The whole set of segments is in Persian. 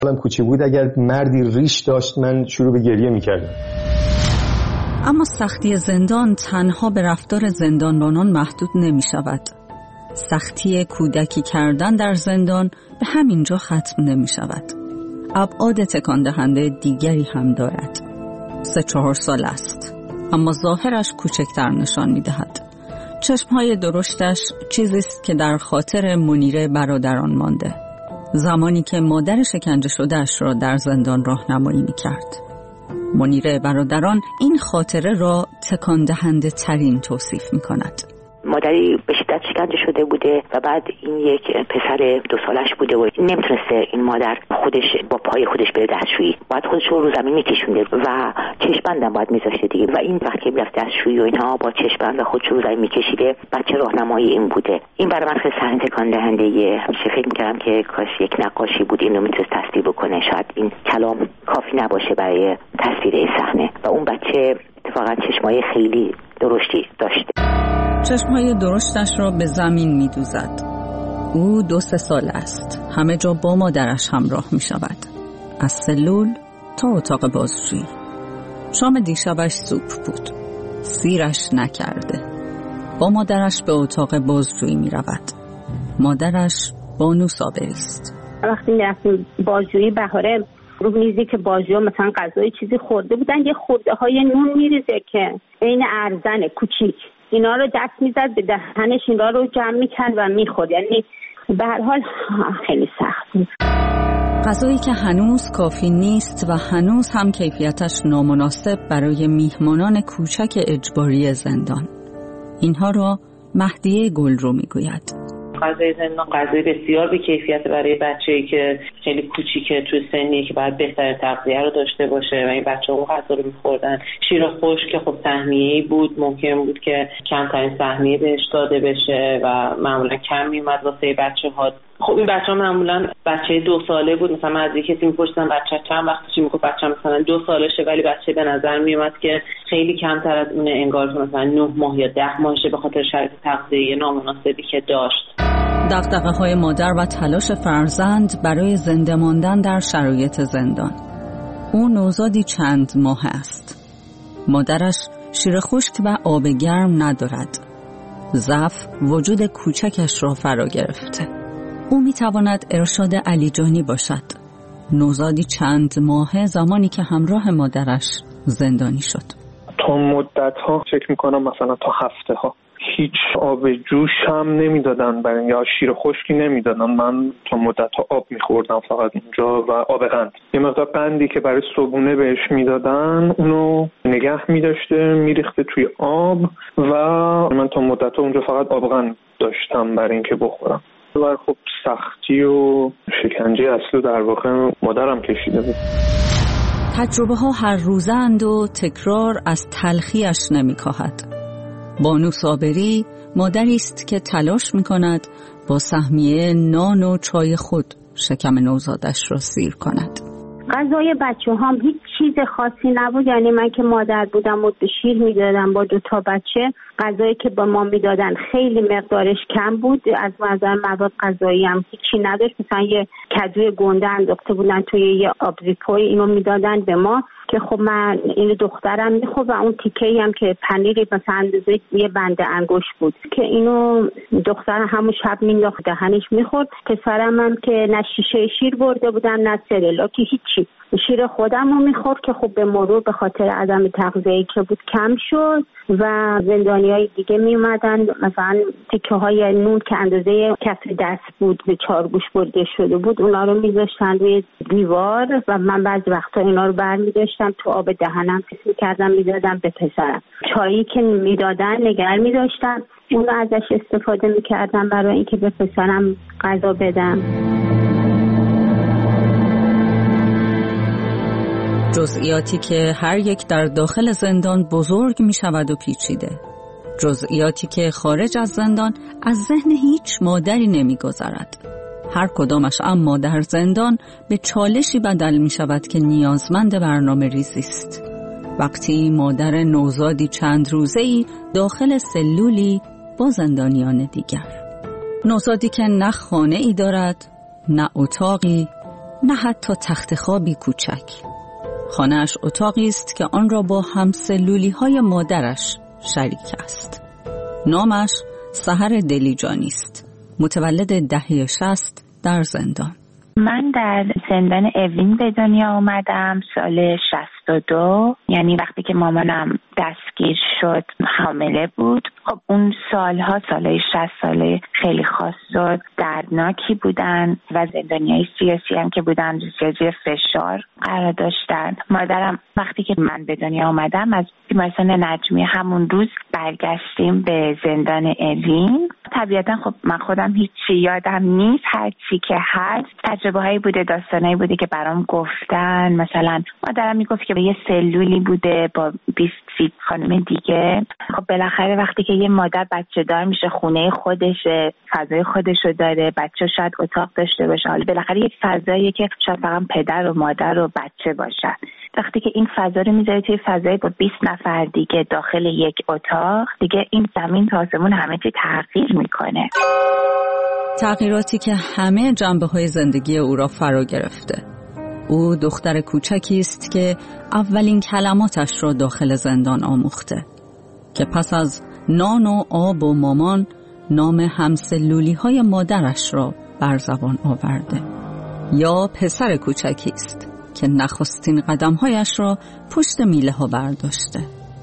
من کوچیک بود اگر مردی ریش داشت من شروع به گریه میکردم. اما سختی زندان تنها به رفتار زندانبانان محدود نمی شود. سختی کودکی کردن در زندان به همینجا ختم نمی شود. ابعاد تکان دهنده دیگری هم دارد. 3-4 سال است، اما ظاهرش کوچکتر نشان می دهد. چشمهای درشتش چیزیست که در خاطر منیره برادران مانده. زمانی که مادر شکنجه شده‌اش را در زندان راهنمایی می کرد. منیره برادران این خاطره را تکان دهنده ترین توصیف می کند. مادری به شدت شکنجه شده بوده و بعد این یک پسر 2 سالش بوده و نمیتونسته این مادر خودش با پای خودش بره دستشویی، باید خودش رو زمین میکشونده و چشم‌بند هم باید میذاشته دیگه و این وقتی میرفت دستشویی و اینها با چشم‌بند و خودش رو زمین میکشیده. بچه راهنمای این بوده. این برای من خیلی صحنه تکان دهنده. همیشه فکر می‌کردم که کاش یک نقاشی بود اینو میتونست تصویر بکنه. شاید این کلام کافی نباشه برای تصویر این صحنه. و اون بچه اتفاقا چشمای خیلی درشتی داشته. چشمهای درشتش را به زمین می دوزد. او 2-3 سال است. همه جا با مادرش همراه می شود. از سلول تا اتاق بازجویی. شام دیشبش سوپ بود. سیرش نکرده. با مادرش به اتاق بازجویی می رود. مادرش بانو صابری است. وقتی می رفتیم بازجویی بهاره رو میزی که بازجویی مثلا غذای چیزی خورده بودن، یه خورده های نون میریزه که این ارزن کوچیک، اینا رو دست میزد به دهنش، اینا رو جمع میکرد و میخورد. یعنی به هر حال خیلی سخت بود. غذایی که هنوز کافی نیست و هنوز هم کیفیتش نامناسب برای میهمانان کوچک اجباری زندان. اینها را مهدیه گلرو میگوید. غذای زندان غذای بسیار به کیفیت برای بچه‌ای که خیلی کوچیکه توی سنی که باید بهترین تغذیه رو داشته باشه و این بچه‌ها اون غذا رو می‌خوردن. شیر خشک که خب سهمیه‌ای بود، ممکن بود که کمترین سهمیه بهش داده بشه و معمولا کم میومد واسه بچه‌ها. خب این بچه‌ها معمولا بچه 2 ساله بود. مثلا من از یکی می‌پرسیدم بچه چند وقتشه، میگفت بچه مثلا 2 سالشه، ولی بچه به نظر میومد که خیلی کمتر از اون، انگار مثلا 9 ماه یا 10 ماهشه به خاطر شرایط تغذیه نامناسبی که داشت. دغدغه‌های مادر و تلاش فرزند برای زنده ماندن در شرایط زندان. او نوزادی چند ماه است. مادرش شیر خشک و آب گرم ندارد. ضعف وجود کوچکش را فرا گرفته. او میتواند ارشاد علیجانی باشد. نوزادی چند ماه زمانی که همراه مادرش زندانی شد. تا مدت‌ها فکر می‌کنم مثلا تا هفته‌ها هیچ آب جوش هم نمیدادن برای یا شیر خشکی نمیدادن. من تا مدت‌ها آب می‌خوردم فقط اونجا و آب قند. یه مقدار قندی که برای صبحونه بهش میدادن اونو نگه می‌داشته میریخته توی آب و من تا مدت‌ها اونجا فقط آب قند داشتم برای اینکه بخورم. و خب سختی و شکنجه اصلی در واقع مادرم کشیده بود. تجربه ها هر روزند و تکرار از تلخیش نمی‌کاهد. بانو صابری مادری است که تلاش می‌کند با سهمیه نان و چای خود شکم نوزادش را سیر کند. غذای بچه‌هام هیچ چیز خاصی نبود. یعنی من که مادر بودم و به شیر میدادم با 2 تا بچه. غذایی که با ما میدادن خیلی مقدارش کم بود. از نظر مواد غذایی هم هیچی نداشت. مثلا یه کدوی گنده انداخته بودن توی یه آبزیپوی، اینو میدادن به ما که خب من این دخترم میخورد و اون تیکه‌ای هم که پنیری مثلا اندازه یه بند انگشت بود که اینو دخترم همون شب مینداخت دهنش میخورد. پسرم هم که نه شیشه شیر برده بودن نه سرلاکی هیچی، شیر خودم رو میخورد که خب به مرور به خاطر عدم تغذیه‌ای که بود کم شد و زندانیای دیگه میومدن مثلا تیکه های نون که اندازه کف دست بود به 4 گوش برده شده بود اونا رو میذاشتن روی دیوار و من بعضی وقتا اینا رو برمی‌داشتم تو آب دهنم پس می‌کردم میدادم به پسرم. چایی که میدادن نگار می‌داشتم اون رو ازش استفاده می‌کردم برای اینکه به پسرم غذا بدم. جزئیاتی که هر یک در داخل زندان بزرگ می شود و پیچیده. جزئیاتی که خارج از زندان از ذهن هیچ مادری نمی گذرد. هر کدامش اما در زندان به چالشی بدل می شود که نیازمند برنامه ریزی است. وقتی مادر نوزادی چند روزه‌ای داخل سلولی با زندانیان دیگر. نوزادی که نه خانه ای دارد، نه اتاقی، نه حتی تخت خوابی کوچک. خانه‌اش اتاقی است که آن را با همسلولی‌های مادرش شریک است. نامش سحر دلیجانی است. متولد دهه 60 در زندان. من در زندان اوین به دنیا آمدم سال 62، یعنی وقتی که مامانم دستگیر شد حامله بود. خب اون سالهای 60 ساله خیلی خاص و دردناکی بودن و زندانیای سیاسی هم که بودن زیر فشار قرار داشتن. مادرم وقتی که من به دنیا آمدم از بیمارستان نجمی همون روز برگشتیم به زندان اوین. طبیعتا خب من خودم هیچی یادم نیست، هرچی که هست تجربه‌هایی بوده، داستانایی بوده که برام گفتن. مثلا مادرم میگفت که یه سلولی بوده با 20 خانم دیگه. خب بالاخره وقتی که یه مادر بچه دار میشه، خونه خودشه، فضای خودشو داره، بچه شاید اتاق داشته باشه، حالا بالاخره یه فضاییه که شاید فقط پدر و مادر و بچه باشن. وقتی که این فضا رو میذاری توی فضای با 20 نفر دیگه داخل یک اتاق، دیگه این زمین تا آسمون همه چی تغییر میکنه. تغییراتی که همه جنبه‌های زندگی او را فرا گرفته. او دختر کوچکی است که اولین کلماتش را داخل زندان آموخته، که پس از نان و آب و مامان نام همسلولی‌های مادرش را بر زبان آورده. یا پسر کوچکی است که نخستین قدم‌هایش را پشت میله‌ها برداشته.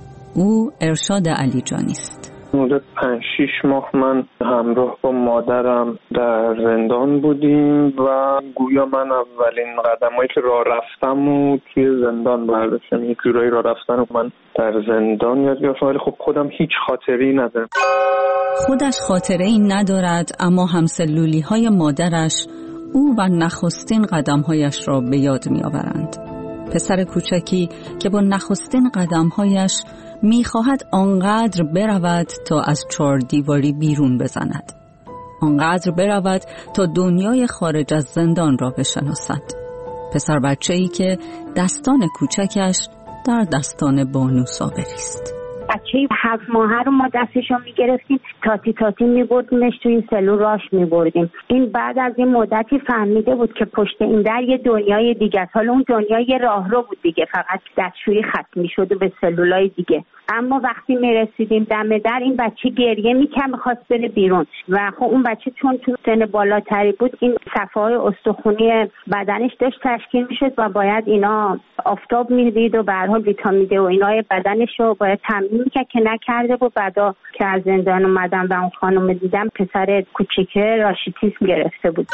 او ارشاد علیجانی است. مدت 5-6 ماه من همراه با مادرم در زندان بودیم و گویا من اولین قدمایی که راه رفتم و توی زندان برداشتم. یک جورایی راه رفتن و من در زندان یاد گرفتم، ولی خب خودم هیچ خاطره‌ای ندارم. خودش خاطره‌ای ندارد، اما همسلولی‌های مادرش او و نخستین قدم‌هایش را به یاد می‌آورند. پسر کوچکی که با نخستین قدم‌هایش می‌خواهد آنقدر برود تا از 4 دیواری بیرون بزند. آنقدر برود تا دنیای خارج از زندان را بشناسد. پسر بچه‌ای که دستان کوچکش در دستان بانو صابری است. بچه 7 ماهه رو ما دستشو میگرفتیم، تاتی میبردیمش توی سلول راش میبردیم. این بعد از این مدتی فهمیده بود که پشت این در یه دنیای دیگه است. حالا اون دنیا یه راهرو بود دیگه، فقط دستشویی ختم میشد و به سلولای دیگه. اما وقتی میرسیدیم دم در، این بچه گریه میکرد، میخواست بره بیرون و خب اون بچه چون تو سن بالاتری بود، این صفحه‌های استخونی بدنش داشت تشکیل میشد و باید اینا آفتاب میدید و به هر حال ویتامین دی و اینای بدنش رو باید تامین میکرد که نکرده. و بعدا که از زندان اومدم و اون خانم دیدم، پسر کوچیکه راشیتیسم گرفته بود.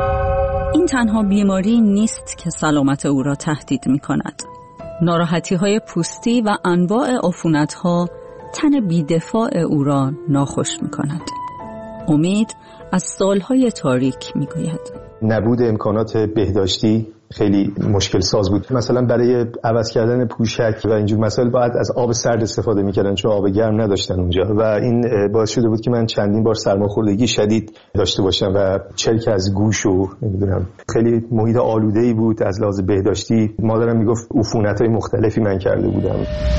این تنها بیماری نیست که سلامت او را تهدید میکند. ناراحتی‌های پوستی و انواع عفونت‌ها تن بی‌دفاع او را ناخوش می‌کند. امید از سالهای تاریک می‌گوید نبود امکانات بهداشتی خیلی مشکل ساز بود. مثلا برای عوض کردن پوشک و اینجور مسائل باید از آب سرد استفاده می‌کردن چون آب گرم نداشتن اونجا و این باعث شده بود که من چندین بار سرماخوردگی شدید داشته باشم و چرک از گوش و نمیدونم خیلی محیط آلوده‌ای بود از لحاظ بهداشتی. مادرم میگفت عفونت‌های مختلفی من کرده بودم.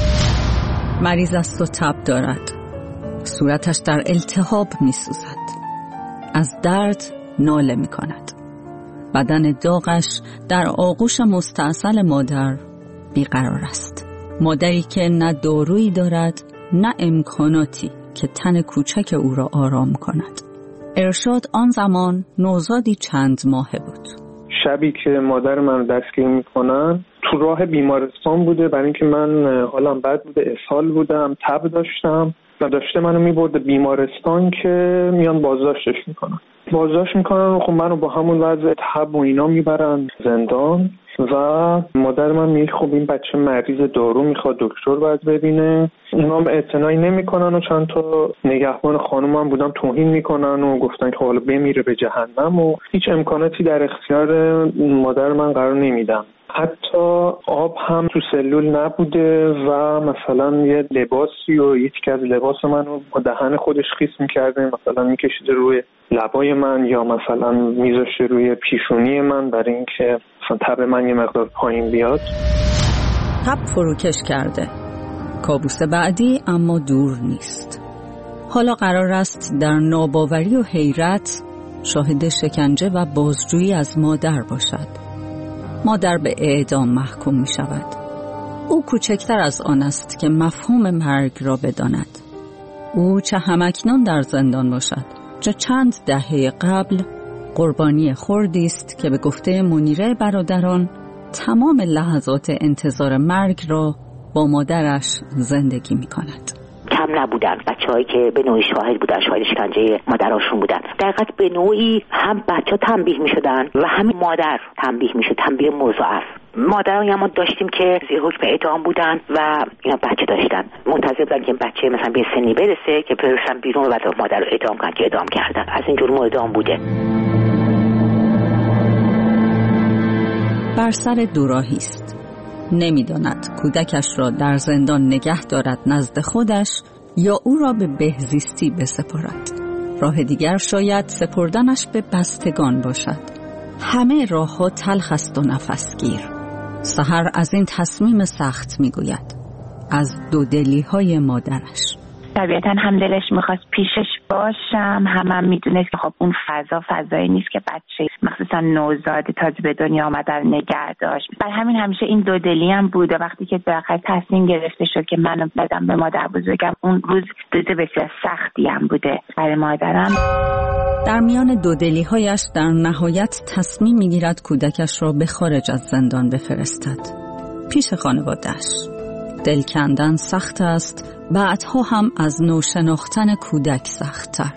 مریض است و تب دارد. صورتش در التهاب می‌سوزد. از درد ناله می‌کند. بدن داغش در آغوش مستعسل مادر بیقرار است. مادری که نه دارویی دارد نه امکاناتی که تن کوچک او را آرام کند. ارشاد آن زمان نوزادی چند ماهه بود. شبی که مادر من دستگیر میکنن تو راه بیمارستان بوده، برای اینکه من حالم بد بوده، اسهال بودم، تب داشتم و داشته منو میبرده بیمارستان که میان بازداشتش میکنن. خب منو با همون وضع تب و اینا میبرن زندان و مادر من میگه خب این بچه مریض دارو میخواد، دکتر باید ببینه. اونا هم اعتنایی نمیکنن و چند تا نگهبان خانومم بودن توهین میکنن و گفتن که حالا بمیره به جهنم و هیچ امکاناتی در اختیار مادر من قرار نمیدن. حتی آب هم تو سلول نبوده و مثلا یه لباسی و یکی از لباس منو با دهن خودش خیس میکرده، مثلا میکشیده روی لبای من یا مثلا میذاشته روی پیشونی من برای اینکه مثلا تب من یه مقدار پایین بیاد. تب فروکش کرده. کابوس بعدی اما دور نیست. حالا قرار است در ناباوری و حیرت شاهد شکنجه و بازجویی از مادر باشد. مادر به اعدام محکوم می شود. او کوچکتر از آن است که مفهوم مرگ را بداند. او چه همکنون در زندان باشد، چه چند دهه قبل قربانی خردی است که به گفته منیره برادران تمام لحظات انتظار مرگ را با مادرش زندگی می کند. کم نبودن بچه‌هایی که به نوعی شاهد بودن، شاهد شکنجه مادراشون بودن. در حقیقت به نوعی هم بچه‌ها تنبیه می‌شدن و همین مادر تنبیه می‌شد، تنبیه مضاعف. مادرانی هم داشتیم که زیر حکم اعدام بودن و اینا بچه داشتن، منتظر بودن که بچه مثلا به سنی برسه که برسن بیرون و بعد مادر رو اعدام کنن که اعدام کردن. از این جرم اعدام بوده. بر سر دوراهی است. نمی‌داند کودکش را در زندان نگه دارد نزد خودش یا او را به بهزیستی بسپارد. راه دیگر شاید سپردنش به بستگان باشد. همه راه‌ها تلخ است و نفسگیر. سحر از این تصمیم سخت می‌گوید، از دودلی‌های مادرش. طبیعتاً هم دلش میخواست پیشش باشم، هم میدونست که خب اون فضایی نیست که بچه مخصوصا نوزاد تازه به دنیا آمده رو نگه داشت. برای همین همیشه این دودلی هم بود و وقتی که بالاخره تصمیم گرفته شد که منو بدم به مادر بزرگم، اون روز بسیار سختی هم بوده برای مادرم. در میان دودلی‌هایش در نهایت تصمیم میگیرد کودکش را به خارج از زندان بفرستد، پیش خانواده‌اش. دل کندن سخت است، بعدها هم از نو شناختن کودک سخت‌تر.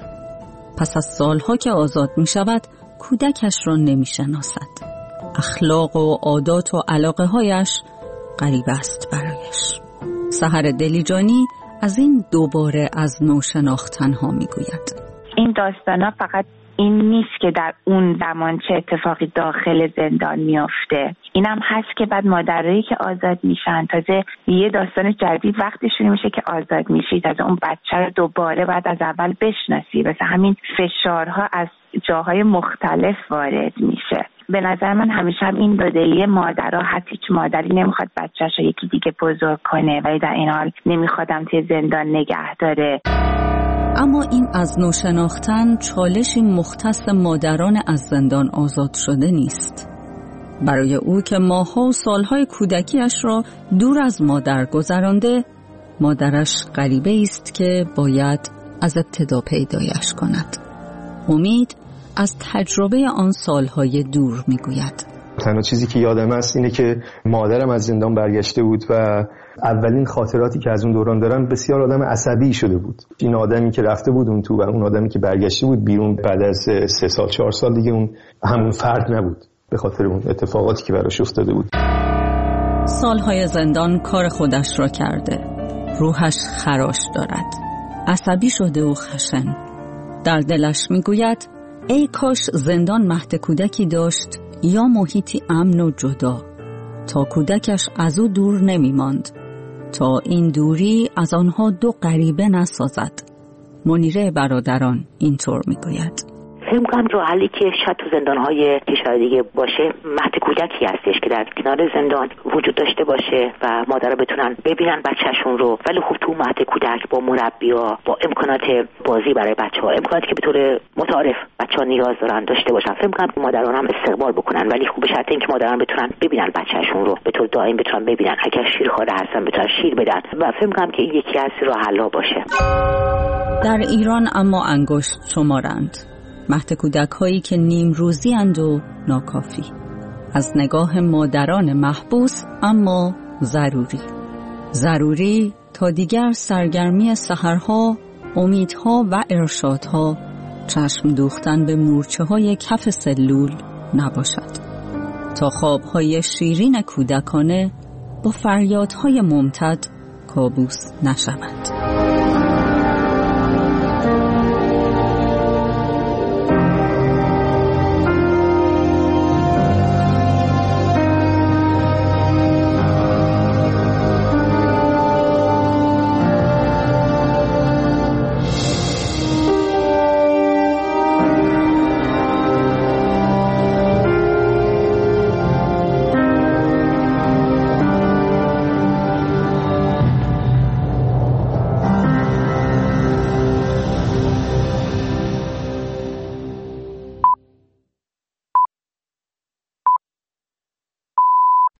پس از سالها که آزاد می شود، کودکش را نمی شناسد. اخلاق و عادات و علاقه هایش غریب است برایش. سحر دلیجانی از این دوباره از نو شناختن ها می گوید. این داستانا فقط این نیست که در اون زمان چه اتفاقی داخل زندان میافته، اینم هست که بعد مادرایی که آزاد میشن تازه یه داستان جدید وقتی شروع میشه که آزاد میشی، تازه اون بچه رو دوباره بعد از اول بشناسی. مثلا همین فشارها از جاهای مختلف وارد میشه. به نظر من همیشه هم این دودلی مادرها، حتی هیچ مادری نمیخواد بچه‌ش رو یکی دیگه بزرگ کنه ولی در این حال نمیخوادم توی زندان نگه داره. اما این از نو شناختن چالشی مختص مادران از زندان آزاد شده نیست. برای او که ماه‌ها و سالهای کودکیش را دور از مادر گذرانده، مادرش غریبه است که باید از ابتدا پیدایش کند. امید از تجربه آن سالهای دور میگوید. تنها چیزی که یادم است اینه که مادرم از زندان برگشته بود و اولین خاطراتی که از اون دوران دارم بسیار آدم عصبی شده بود. این آدمی که رفته بود اون تو و اون آدمی که برگشته بود بیرون بعد از 3 سال 4 سال دیگه اون همون فرد نبود به خاطر اون اتفاقاتی که براش افتاده بود. سالهای زندان کار خودش را کرده. روحش خراش دارد. عصبی شده و خشن. در دلش میگوید ای کاش زندان مهد کودکی داشت یا محیطی امن و جدا تا کودکش از او دور نمی ماند، تا این دوری از آنها دو غریبه نسازد. منیره برادران اینطور می گوید. فکر می‌کنم راه حلی که شاید تو زندان‌های کشور دیگه باشه مهد کودکی هستش که در کنار زندان وجود داشته باشه و مادرها بتونن ببینن بچه‌شون رو، ولی خب تو مهد کودک با مربی‌ها، با امکانات بازی برای بچه‌ها، امکاناتی که به طور متعارف بچه‌ها نیاز دارن داشته باشن. فکر می‌کنم مادران هم استقبال بکنن، ولی خب به شرط اینکه مادران بتونن ببینن بچه‌شون رو به طور دائم، بتونن ببینن، اگر شیرخواره هستن بتونن شیر بدن و فکر می‌کنم که این یکی از راه حل‌ها باشه. در ایران اما انگشت شمارند مهد کودک هایی که نیم روزی اند و ناکافی. از نگاه مادران محبوس اما ضروری تا دیگر سرگرمی سحرها، امیدها و ارشادها چشم دوختن به مورچه های کف سلول نباشد، تا خوابهای شیرین کودکانه با فریادهای ممتد کابوس نشود.